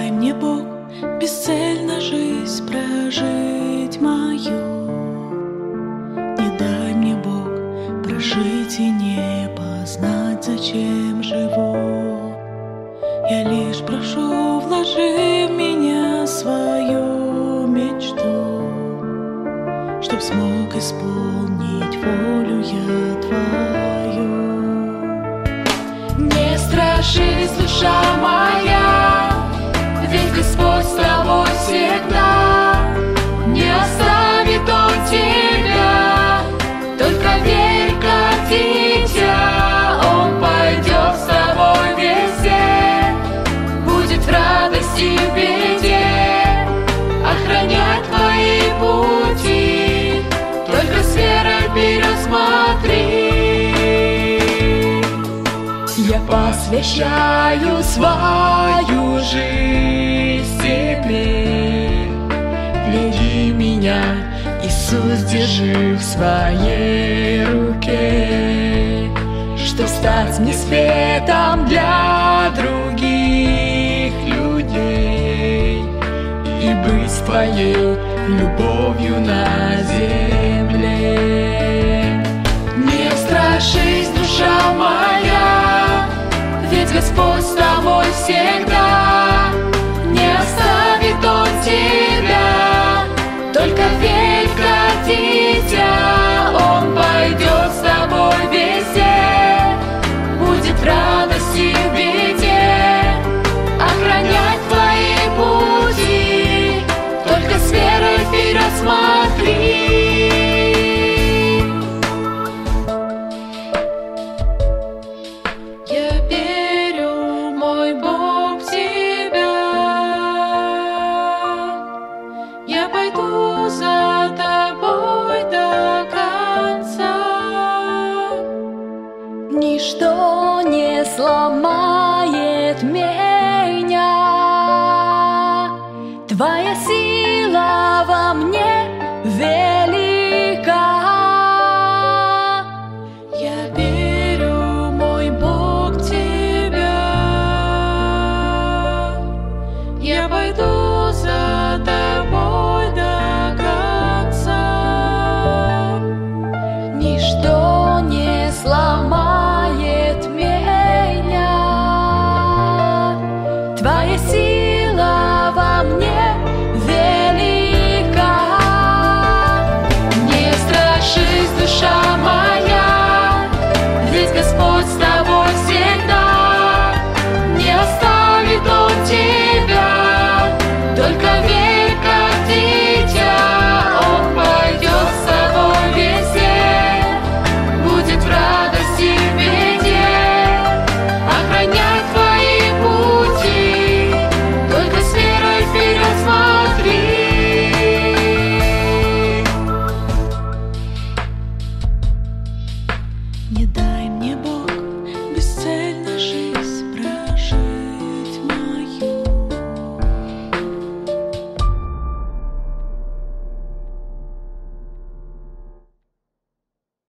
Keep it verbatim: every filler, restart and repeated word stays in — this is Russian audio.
дай мне, Бог, бесцельно жизнь прожить мою. Не дай мне, Бог, прожить и не познать, зачем живу. Я лишь прошу, вложи в меня свою мечту, чтоб смог исполнить волю я Твою. Не страшись, душа моя, ведь Господь с тобой всегда. Не оставит Он тебя, только верь, как дитя. Он пойдет с тобой везде, будет в радости и в беде, охранять твои пути, только с верой вперед смотри. Я посвящаю свою жизнь Тебе, веди меня, Иисус, держи в своей руке, чтоб стать мне светом для других людей и быть Твоей любовью на земле. Не страшись, душа моя, ведь Господь с тобой всегда. Не оставит Он тебя, только верь, как дитя. Он пойдет с тобой везде, будет в радости и в беде, охранять твои пути, только с верой вперед смотри. Я пойду за тобой до конца. Ничто не сломает меня, Твоя сила во мне велика. Я верю, мой Бог, в Тебя. Я пойду